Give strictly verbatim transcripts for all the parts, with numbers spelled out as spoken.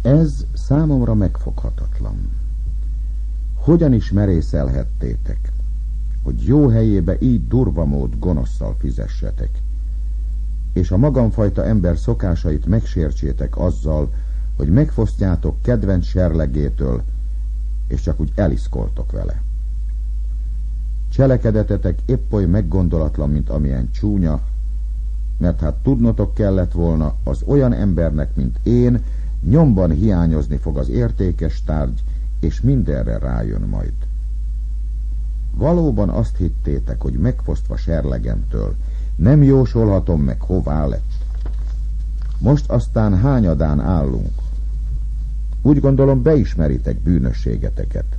Ez számomra megfoghatatlan. Hogyan is merészelhettétek, hogy jó helyébe így durva mód gonoszszal fizessetek, és a magamfajta ember szokásait megsértsétek azzal, hogy megfosztjátok kedvenc serlegétől, és csak úgy eliszkoltok vele. Cselekedetetek épp oly meggondolatlan, mint amilyen csúnya, mert hát tudnotok kellett volna, az olyan embernek, mint én, nyomban hiányozni fog az értékes tárgy, és mindenre rájön majd. Valóban azt hittétek, hogy megfosztva serlegemtől nem jósolhatom meg, hová lett. Most aztán hányadán állunk. Úgy gondolom, beismeritek bűnösségeteket.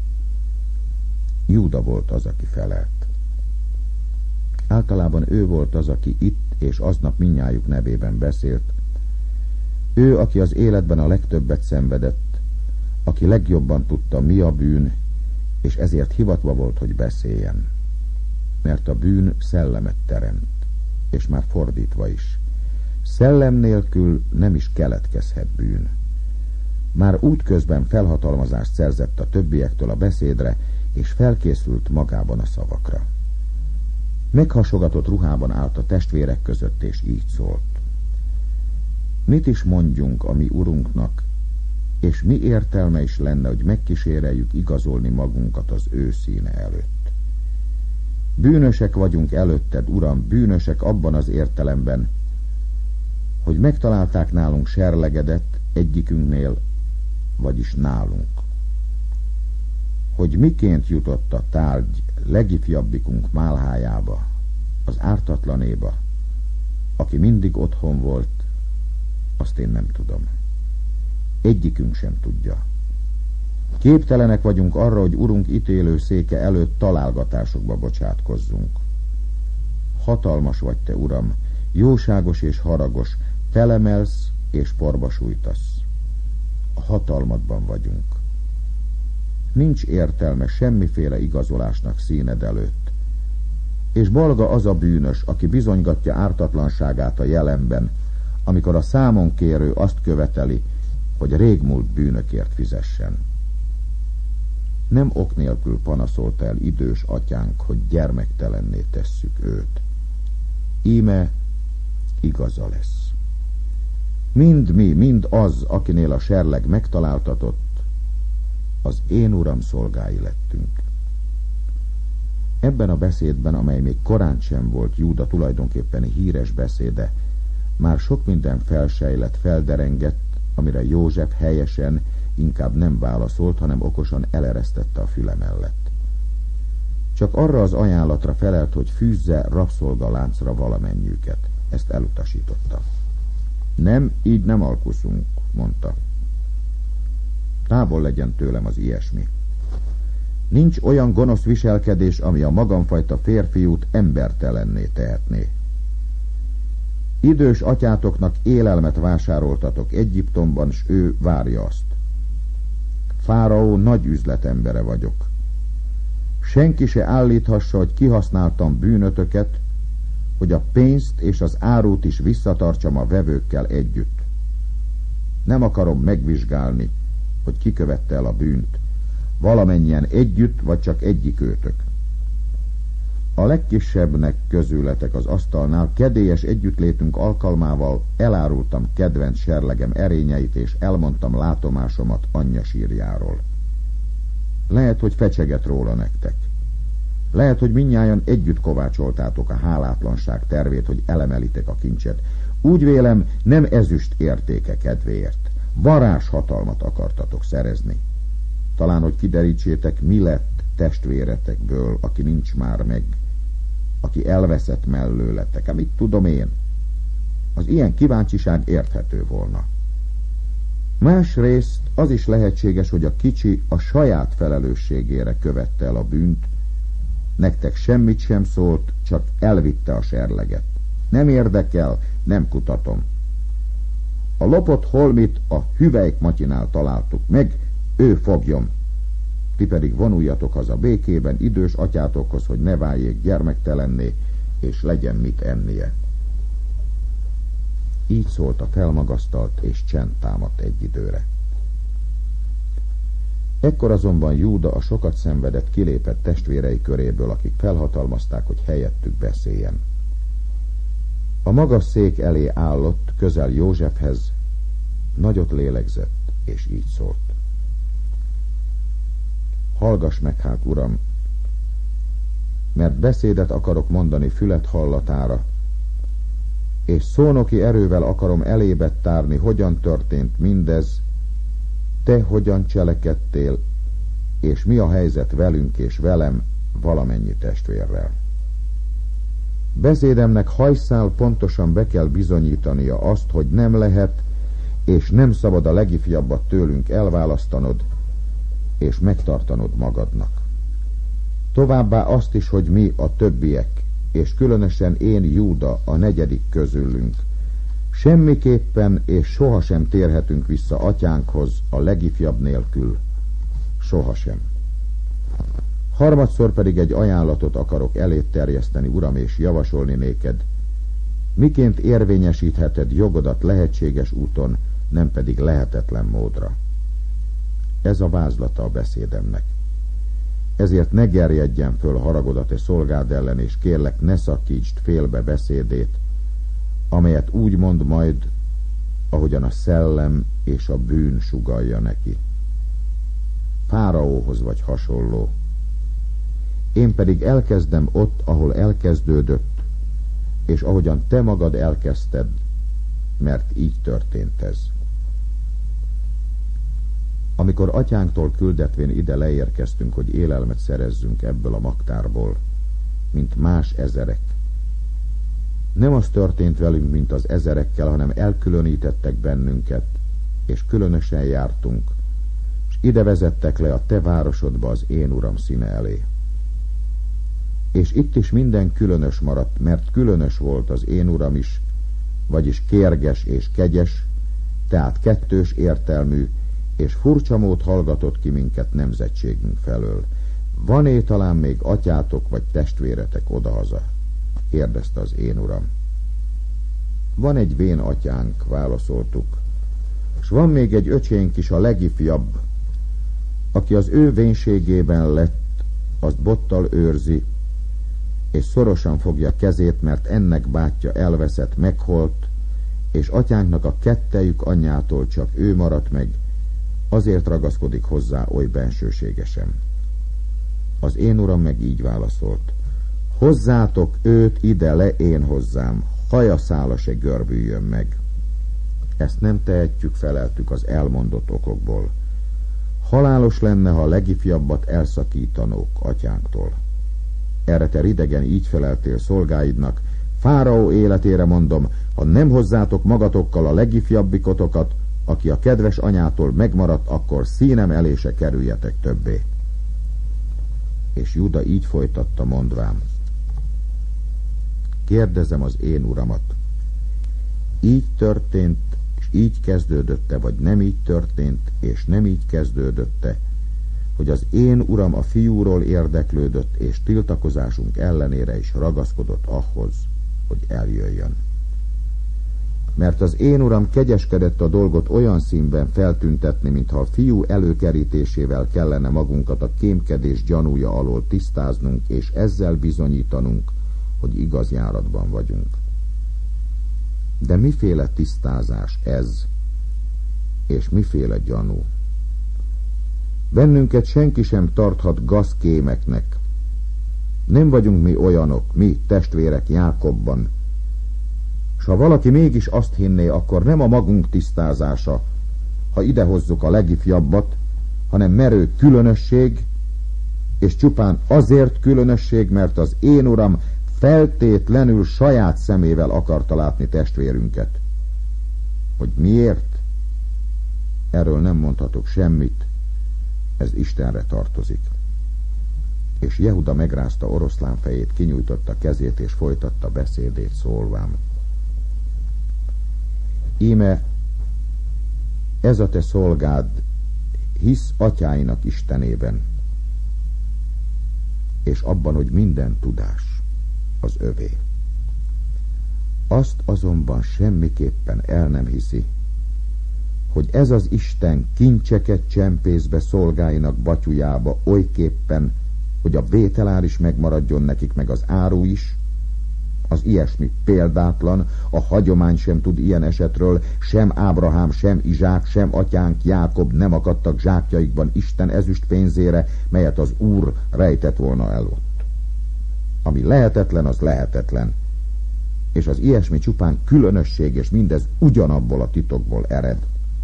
Júda volt az, aki felelt. Általában ő volt az, aki itt és aznap mindnyájuk nevében beszélt. Ő, aki az életben a legtöbbet szenvedett, aki legjobban tudta, mi a bűn, és ezért hivatva volt, hogy beszéljen. Mert a bűn szellemet teremt, és már fordítva is. Szellem nélkül nem is keletkezhet bűn. Már útközben felhatalmazást szerzett a többiektől a beszédre, és felkészült magában a szavakra. Meghasogatott ruhában állt a testvérek között, és így szólt. Mit is mondjunk a mi urunknak, és mi értelme is lenne, hogy megkíséreljük igazolni magunkat az ő színe előtt? Bűnösek vagyunk előtted, Uram, bűnösek abban az értelemben, hogy megtalálták nálunk serlegedet egyikünknél, vagyis nálunk. Hogy miként jutott a tárgy legifjabbikunk málhájába, az ártatlanéba, aki mindig otthon volt, azt én nem tudom. Egyikünk sem tudja. Képtelenek vagyunk arra, hogy Urunk ítélő széke előtt találgatásokba bocsátkozzunk. Hatalmas vagy te, Uram, jóságos és haragos, felemelsz és porba sújtasz. A hatalmadban vagyunk. Nincs értelme semmiféle igazolásnak színed előtt. És balga az a bűnös, aki bizonygatja ártatlanságát a jelenben, amikor a számon kérő azt követeli, hogy régmúlt bűnökért fizessen. Nem ok nélkül panaszolta el idős atyánk, hogy gyermektelenné tesszük őt. Íme igaza lesz. Mind mi, mind az, akinél a serleg megtaláltatott, az én uram szolgái lettünk. Ebben a beszédben, amely még korán sem volt Júda tulajdonképpen híres beszéde, már sok minden felsejlett, felderengett, amire József helyesen inkább nem válaszolt, hanem okosan eleresztette a füle mellett. Csak arra az ajánlatra felelt, hogy fűzze rabszolgaláncra valamennyiüket. Ezt elutasította. Nem, így nem alkuszunk, mondta. Távol legyen tőlem az ilyesmi. Nincs olyan gonosz viselkedés, ami a magamfajta férfiút embertelenné tehetné. Idős atyátoknak élelmet vásároltatok Egyiptomban, s ő várja azt. Fáraó nagy üzletembere vagyok. Senki se állíthassa, hogy kihasználtam bűnötöket, hogy a pénzt és az árut is visszatartsam a vevőkkel együtt. Nem akarom megvizsgálni, hogy ki követte el a bűnt, valamennyien együtt, vagy csak egyik őtök. A legkisebbnek közületek az asztalnál kedélyes együttlétünk alkalmával elárultam kedvenc serlegem erényeit, és elmondtam látomásomat anyja sírjáról. Lehet, hogy fecseget róla nektek. Lehet, hogy mindnyájan együtt kovácsoltátok a hálátlanság tervét, hogy elemelitek a kincset. Úgy vélem, nem ezüst értéke kedvéért. Varázs hatalmat akartatok szerezni. Talán, hogy kiderítsétek, mi lett testvéretekből, aki nincs már meg, aki elveszett mellőletek. Amit tudom én, az ilyen kíváncsiság érthető volna. Másrészt az is lehetséges, hogy a kicsi a saját felelősségére követte el a bűnt, nektek semmit sem szólt, csak elvitte a serleget. Nem érdekel, nem kutatom. A lopott holmit a Hüvelyk Matyinál találtuk meg, ő fogjon. Ti pedig vonuljatok haza békében idős atyátokhoz, hogy ne váljék gyermektelenné, és legyen mit ennie. Így szólt a felmagasztalt, és csend támadt egy időre. Ekkor azonban Júda a sokat szenvedett kilépett testvérei köréből, akik felhatalmazták, hogy helyettük beszéljen. A magas szék elé állott, közel Józsefhez, nagyot lélegzett, és így szólt. Hallgass meg hát, uram, mert beszédet akarok mondani fület hallatára, és szónoki erővel akarom elébe tárni, hogyan történt mindez, te hogyan cselekedtél, és mi a helyzet velünk és velem, valamennyi testvérrel. Beszédemnek hajszál pontosan be kell bizonyítania azt, hogy nem lehet, és nem szabad a legifjabbat tőlünk elválasztanod, és megtartanod magadnak. Továbbá azt is, hogy mi a többiek, és különösen én, Júda, a negyedik közülünk, semmiképpen és sohasem térhetünk vissza atyánkhoz a legifjabb nélkül. Sohasem. Harmadszor pedig egy ajánlatot akarok elét terjeszteni, uram, és javasolni néked. Miként érvényesítheted jogodat lehetséges úton, nem pedig lehetetlen módra. Ez a vázlata a beszédemnek. Ezért ne gerjedjen föl haragodat e szolgád ellen, és kérlek, ne szakítsd félbe beszédét, amelyet úgy mond majd, ahogyan a szellem és a bűn sugallja neki. Fáraóhoz vagy hasonló. Én pedig elkezdem ott, ahol elkezdődött, és ahogyan te magad elkezdted, mert így történt ez. Amikor atyánktól küldetvén ide leérkeztünk, hogy élelmet szerezzünk ebből a magtárból, mint más ezerek, nem az történt velünk, mint az ezerekkel, hanem elkülönítettek bennünket, és különösen jártunk, és ide vezettek le a te városodba az én uram színe elé. És itt is minden különös maradt, mert különös volt az én uram is, vagyis kérges és kegyes, tehát kettős értelmű, és furcsa mód hallgatott ki minket nemzetségünk felől. Van-e talán még atyátok vagy testvéretek odahaza? Kérdezte az én uram. Van egy vén atyánk, válaszoltuk, és van még egy öcsénk is, a legifjabb, aki az ő vénségében lett, azt bottal őrzi, és szorosan fogja kezét, mert ennek bátyja elveszett, meghalt, és atyánknak a kettejük anyjától csak ő maradt meg, azért ragaszkodik hozzá oly bensőségesen. Az én uram meg így válaszolt. Hozzátok őt ide le én hozzám, hajaszála se görbüljön meg. Ezt nem tehetjük, feleltük az elmondott okokból. Halálos lenne, ha a legifjabbat elszakítanók atyánktól. Erre te ridegen így feleltél szolgáidnak, Fáraó életére mondom, ha nem hozzátok magatokkal a legifjabbikotokat, aki a kedves anyától megmaradt, akkor színem elé se kerüljetek többé. És Júda így folytatta, mondván. Kérdezem az én uramat, így történt, és így kezdődötte, vagy nem így történt, és nem így kezdődötte, hogy az én uram a fiúról érdeklődött, és tiltakozásunk ellenére is ragaszkodott ahhoz, hogy eljöjjön. Mert az én uram kegyeskedett a dolgot olyan színben feltüntetni, mintha a fiú előkerítésével kellene magunkat a kémkedés gyanúja alól tisztáznunk, és ezzel bizonyítanunk, hogy igaz járatban vagyunk. De miféle tisztázás ez, és miféle gyanú? Bennünket senki sem tarthat gazkémeknek. Nem vagyunk mi olyanok, mi testvérek Jákobban. S ha valaki mégis azt hinné, akkor nem a magunk tisztázása, ha idehozzuk a legifjabbat, hanem merő különösség, és csupán azért különösség, mert az én uram feltétlenül saját szemével akarta látni testvérünket. Hogy miért? Erről nem mondhatok semmit, ez Istenre tartozik. És Jehuda megrázta oroszlán fejét, kinyújtotta kezét, és folytatta beszédét szólván. Íme, ez a te szolgád hisz atyáinak Istenében, és abban, hogy minden tudás az övé. Azt azonban semmiképpen el nem hiszi, hogy ez az Isten kincseket csempész be szolgáinak batyujába olyképpen, hogy a vételár is megmaradjon nekik, meg az áru is. Az ilyesmi példátlan, a hagyomány sem tud ilyen esetről, sem Ábrahám, sem Izsák, sem atyánk Jákob nem akadtak zsákjaikban Isten ezüst pénzére, melyet az Úr rejtett volna el ott. Ami lehetetlen, az lehetetlen. És az ilyesmi csupán különösség, és mindez ugyanabból a titokból ered.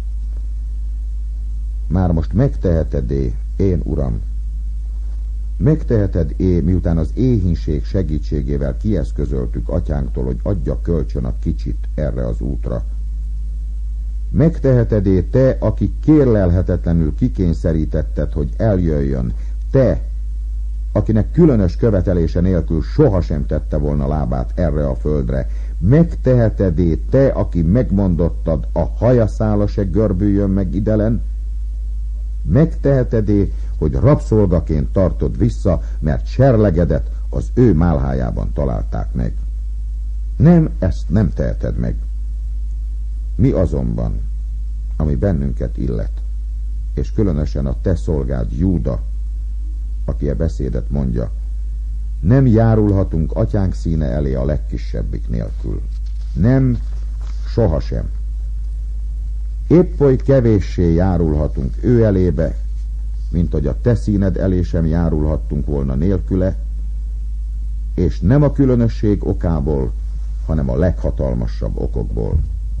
Már most megteheted-é, én Uram, megteheted-é, miután az éhínség segítségével kieszközöltük atyánktól, hogy adja kölcsön a kicsit erre az útra. Megteheted-é te, aki kérlelhetetlenül kikényszerítetted, hogy eljöjjön, te, akinek különös követelése nélkül sohasem tette volna lábát erre a földre, megteheted-é te, aki megmondottad, a hajaszála se görbüljön meg idelen? Megteheted-é, hogy rabszolgaként tartod vissza, mert serlegedet az ő málhájában találták meg? Nem, ezt nem teheted meg. Mi azonban, ami bennünket illet, és különösen a te szolgád Júda, aki a beszédet mondja, nem járulhatunk atyánk színe elé a legkisebbik nélkül. Nem, sohasem. Épp oly kevéssé járulhatunk ő elébe, mint hogy a te színed elé sem járulhattunk volna nélküle, és nem a különösség okából, hanem a leghatalmasabb okokból.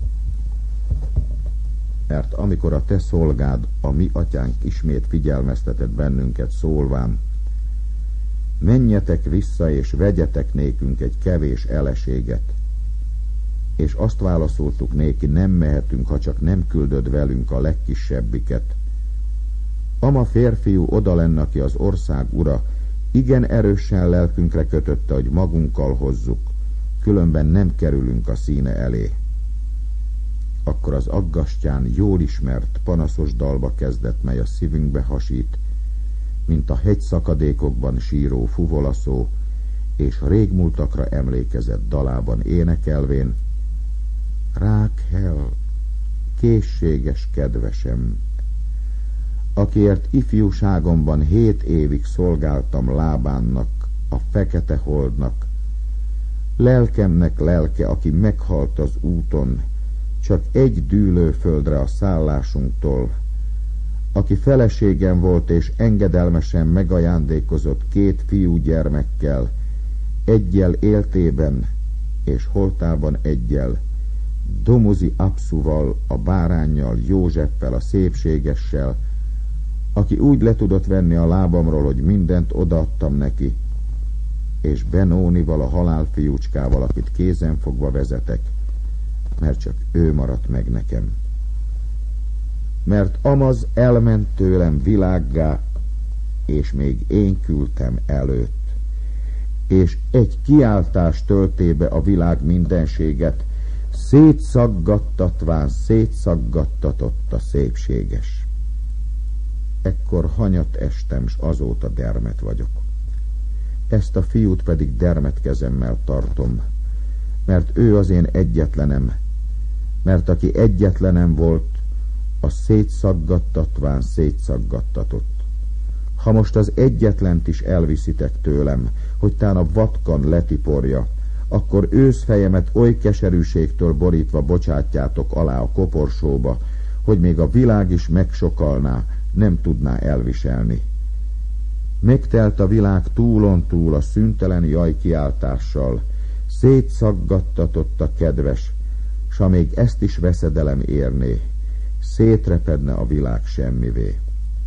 Mert amikor a te szolgád, a mi atyánk ismét figyelmeztetett bennünket szólván, menjetek vissza és vegyetek nékünk egy kevés eleséget, és azt válaszoltuk néki, nem mehetünk, ha csak nem küldöd velünk a legkisebbiket. Ama férfiú oda lenne, aki az ország ura, igen erősen lelkünkre kötötte, hogy magunkkal hozzuk, különben nem kerülünk a színe elé. Akkor az aggastyán jól ismert, panaszos dalba kezdett, mely a szívünkbe hasít, mint a hegyszakadékokban síró fuvolaszó, és régmúltakra emlékezett dalában énekelvén: Rákhel, készséges kedvesem, akiért ifjúságomban hét évig szolgáltam Lábánnak, a fekete holdnak, lelkemnek lelke, aki meghalt az úton, csak egy dűlőföldre a szállásunktól, aki feleségem volt és engedelmesen megajándékozott két fiúgyermekkel, egyel éltében és holtában egyel, Domozi Abszuval, a báránnyal, Józseffel, a szépségessel, aki úgy le tudott venni a lábamról, hogy mindent odaadtam neki, és Benónival, a halálfiúcskával, akit kézen fogva vezetek, mert csak ő maradt meg nekem. Mert Amaz elment tőlem világgá, és még én küldtem előtt, és egy kiáltás töltébe a világ mindenséget, szétszaggattatván szétszaggattatott a szépséges. Ekkor hanyat estem, s azóta dermet vagyok. Ezt a fiút pedig dermet kezemmel tartom, mert ő az én egyetlenem, mert aki egyetlenem volt, a szétszaggattatván szétszaggattatott. Ha most az egyetlent is elviszitek tőlem, hogy tán a vatkan letiporja, akkor őszfejemet oly keserűségtől borítva bocsátjátok alá a koporsóba, hogy még a világ is megsokalná, nem tudná elviselni. Megtelt a világ túlon túl a szüntelen jajkiáltással, szétszaggattatott a kedves, s ha még ezt is veszedelem érné, szétrepedne a világ semmivé.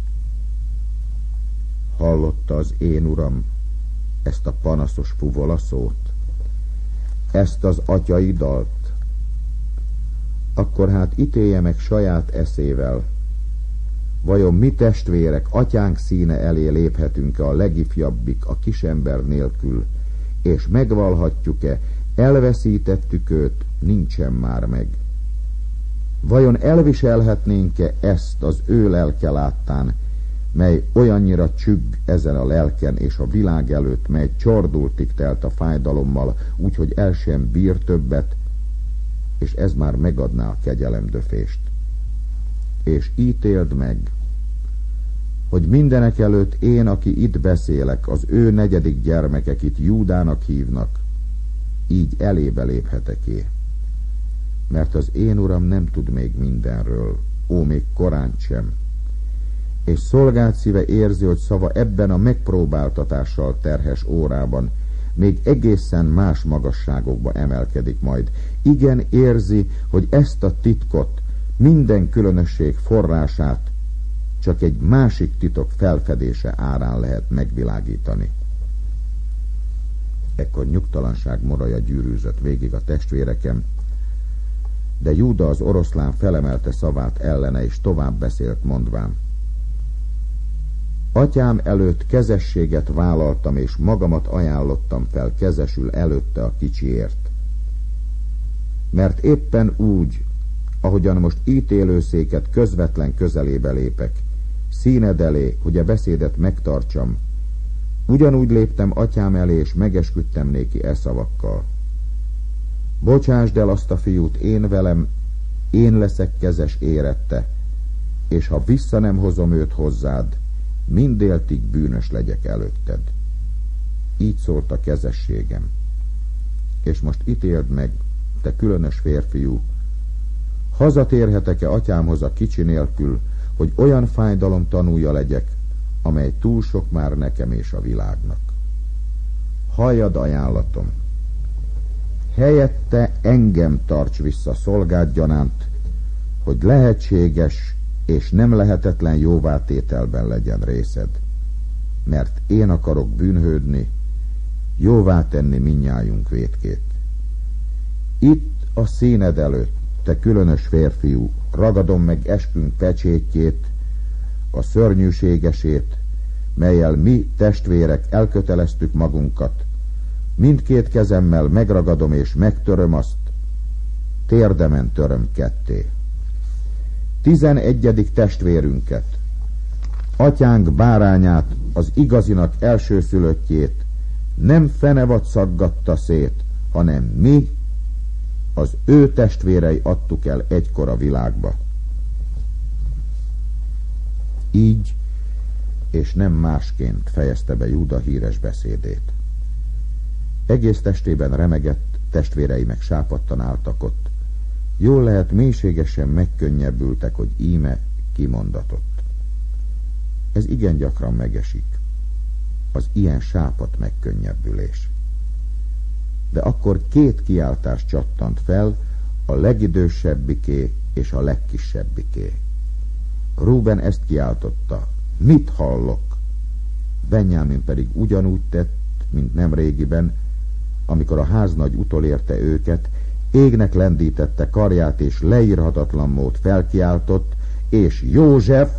Hallotta az én uram ezt a panaszos fuvolaszót, ezt az atyai dalt? Akkor hát ítélje meg saját eszével, vajon mi testvérek atyánk színe elé léphetünk-e a legifjabbik a kisember nélkül, és megvalhatjuk-e, elveszítettük őt, nincsen már meg? Vajon elviselhetnénk-e ezt az ő lelke láttán, mely olyannyira csügg ezen a lelken, és a világ előtt, mely csordultig telt a fájdalommal, úgyhogy el sem bír többet, és ez már megadná a kegyelemdöfést. És ítéld meg, hogy mindenek előtt én, aki itt beszélek, az ő negyedik gyermeke, akit Júdának hívnak, így elébe léphetek-é. Mert az én uram nem tud még mindenről, ó, még korán sem. És szolgált szíve érzi, hogy szava ebben a megpróbáltatással terhes órában még egészen más magasságokba emelkedik majd. Igen, érzi, hogy ezt a titkot, minden különösség forrását csak egy másik titok felfedése árán lehet megvilágítani. Ekkor nyugtalanság moraja gyűrűzött végig a testvéreken, de Júda az oroszlán felemelte szavát ellene, és tovább beszélt, mondván: Atyám előtt kezességet vállaltam, és magamat ajánlottam fel kezesül előtte a kicsiért. Mert éppen úgy, ahogyan most ítélőszéket közvetlen közelébe lépek, színed elé, hogy a beszédet megtartsam, ugyanúgy léptem atyám elé, és megesküdtem néki e szavakkal: Bocsásd el azt a fiút én velem, én leszek kezes érette, és ha vissza nem hozom őt hozzád, mindéltig bűnös legyek előtted. Így szólt a kezességem. És most ítéld meg, te különös férfiú, hazatérhetek-e atyámhoz a kicsi nélkül, hogy olyan fájdalom tanúja legyek, amely túl sok már nekem és a világnak. Halljad ajánlatom. Helyette engem tarts vissza szolgád gyanánt, hogy lehetséges és nem lehetetlen jóvátételben legyen részed. Mert én akarok bűnhődni, jóvá tenni mindnyájunk vétkét. Itt a színed előtt, te különös férfiú, ragadom meg eskünk pecsétjét, a szörnyűségesét, mellyel mi testvérek elköteleztük magunkat. Mindkét kezemmel megragadom és megtöröm azt, térdemen töröm ketté. Tizenegyedik testvérünket, atyánk bárányát, az igazinak elsőszülöttjét nem fenevad szaggatta szét, hanem mi, az ő testvérei adtuk el egykor a világba. Így, és nem másként fejezte be Júda híres beszédét. Egész testében remegett, testvérei meg sápadtan álltak ott. Jól lehet, mélységesen megkönnyebbültek, hogy íme kimondatott. Ez igen gyakran megesik, az ilyen sápadt megkönnyebbülés. De akkor két kiáltás csattant fel, a legidősebbiké és a legkisebbiké. Rúben ezt kiáltotta: Mit hallok? Benjámin pedig ugyanúgy tett, mint nemrégiben, amikor a háznagy utolérte őket, égnek lendítette karját, és leírhatatlan mód felkiáltott, és József,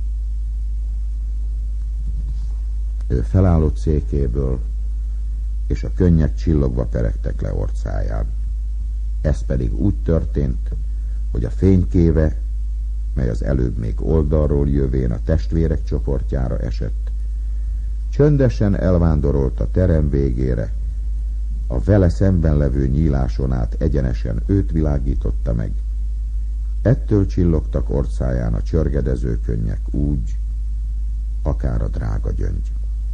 ő felállott székéből, és a könnyek csillogva peregtek le orcáján. Ez pedig úgy történt, hogy a fénykéve, mely az előbb még oldalról jövén a testvérek csoportjára esett, csöndesen elvándorolt a terem végére, a vele szemben levő nyíláson át egyenesen őt világította meg. Ettől csillogtak orcáján a csörgedező könnyek úgy, akár a drága gyöngy.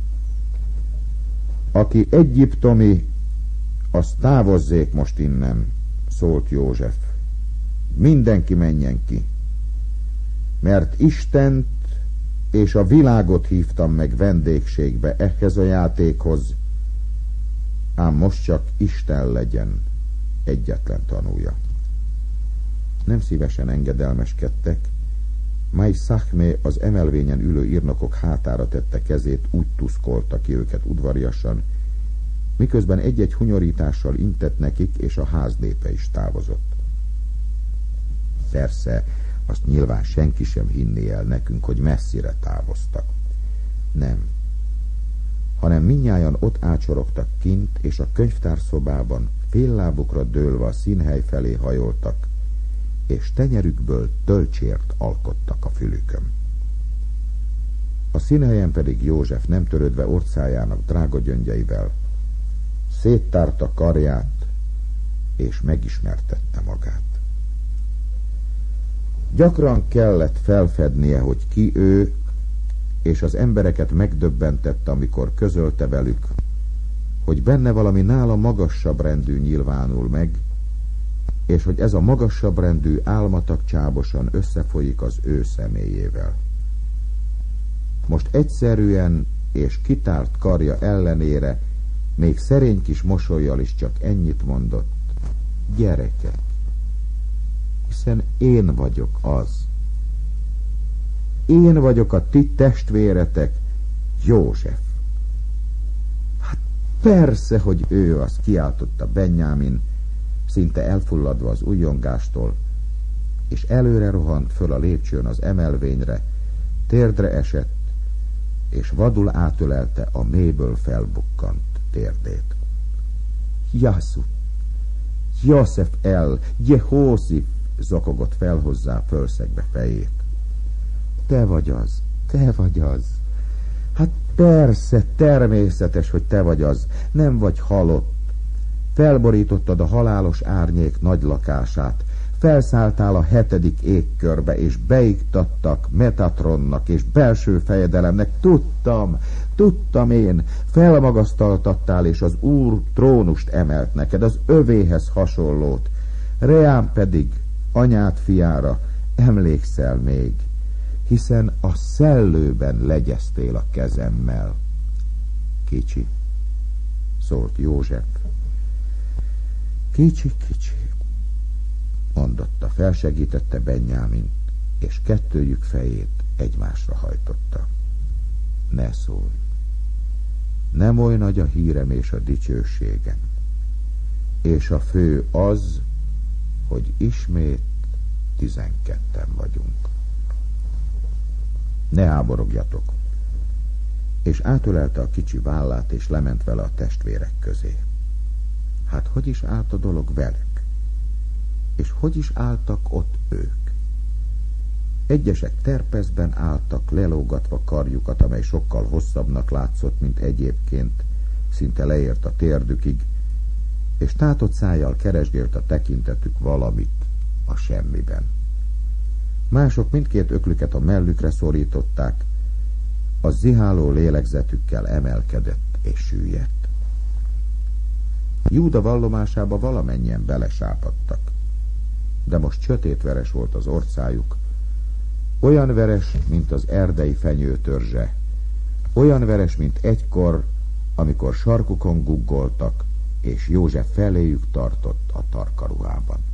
Aki egyiptomi, az távozzék most innen, szólt József. Mindenki menjen ki, mert Istent és a világot hívtam meg vendégségbe ehhez a játékhoz, ám most csak Isten legyen egyetlen tanúja. Nem szívesen engedelmeskedtek, Mai Szachmé az emelvényen ülő írnokok hátára tette kezét, úgy tuszkolta ki őket udvariasan, miközben egy-egy hunyorítással intett nekik, és a ház népe is távozott. Persze, azt nyilván senki sem hinné el nekünk, hogy messzire távoztak. Nem, hanem mindnyájan ott ácsorogtak kint, és a könyvtárszobában féllábukra dőlve a színhely felé hajoltak, és tenyerükből tölcsért alkottak a fülükön. A színhelyen pedig József, nem törődve orcájának drága gyöngyeivel, széttárta karját, és megismertette magát. Gyakran kellett felfednie, hogy ki ő, és az embereket megdöbbentette, amikor közölte velük, hogy benne valami nála magasabb rendű nyilvánul meg, és hogy ez a magasabb rendű álmatag csábosan összefolyik az ő személyével. Most egyszerűen és kitárt karja ellenére még szerény kis mosollyal is csak ennyit mondott: gyerekek, hiszen én vagyok az. Én vagyok a ti testvéretek, József. Hát persze, hogy ő az, kiáltotta Benjámin, szinte elfulladva az ujjongástól, és előre rohant föl a lépcsőn az emelvényre, térdre esett, és vadul átölelte a mélyből felbukkant térdét. Jászú, József el, Jehózif, zokogott fel hozzá fölszegve fejét. Te vagy az, te vagy az. Hát persze, természetes, hogy te vagy az, nem vagy halott. Felborítottad a halálos árnyék nagy lakását, felszálltál a hetedik égkörbe, és beiktattak Metatronnak és belső fejedelemnek. Tudtam, tudtam én, felmagasztaltattál, és az Úr trónust emelt neked, az övéhez hasonlót. Reám pedig, anyád fiára, emlékszel még, hiszen a szellőben legyeztél a kezemmel. Kicsi, szólt József. Kicsi, kicsi, mondotta, felsegítette Benjámin, és kettőjük fejét egymásra hajtotta. Ne szólj, nem oly nagy a hírem és a dicsőségem, és a fő az, hogy ismét tizenketten vagyunk. Ne háborogjatok! És átölelte a kicsi vállát, és lement vele a testvérek közé. Hát hogy is állt a dolog velük? És hogy is álltak ott ők? Egyesek terpeszben álltak, lelógatva karjukat, amely sokkal hosszabbnak látszott, mint egyébként, szinte leért a térdükig, és tátott szájjal keresgélt a tekintetük valamit a semmiben. Mások mindkét öklüket a mellükre szorították, a ziháló lélegzetükkel emelkedett és süllyedt. Júda vallomásába valamennyien belesápadtak, de most sötétveres volt az orcájuk, olyan veres, mint az erdei fenyőtörzse, olyan veres, mint egykor, amikor sarkukon guggoltak, és József feléjük tartott a tarkaruhában.